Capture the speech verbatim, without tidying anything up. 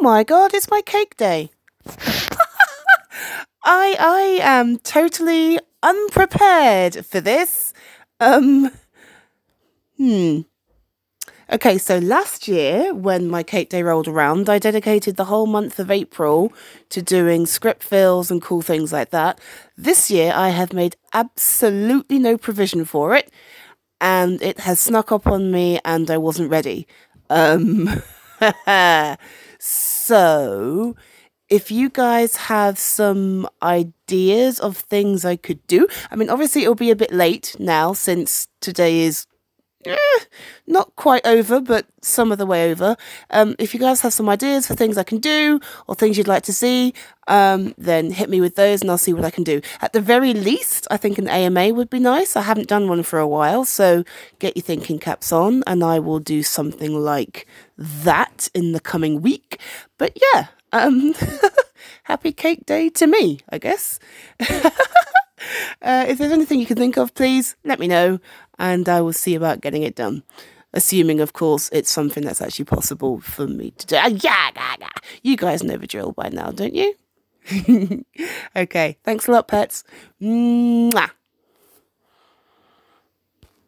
my God, it's my cake day. I I am totally unprepared for this. Um, hmm. Okay, so last year when my cake day rolled around, I dedicated the whole month of April to doing script fills and cool things like that. This year I have made absolutely no provision for it, and it has snuck up on me and I wasn't ready. Um, so if you guys have some ideas of things I could do, I mean, obviously it'll be a bit late now since today is eh, not quite over, but some of the way over. Um, if you guys have some ideas for things I can do or things you'd like to see, um, then hit me with those and I'll see what I can do. At the very least, I think an A M A would be nice. I haven't done one for a while, so get your thinking caps on and I will do something like that in the coming week. But yeah, um, happy cake day to me, I guess. Uh, if there's anything you can think of, please let me know and I will see about getting it done. Assuming, of course, it's something that's actually possible for me to do. Uh, yeah, yeah, yeah. You guys know the drill by now, don't you? Okay, thanks a lot, pets. Mwah.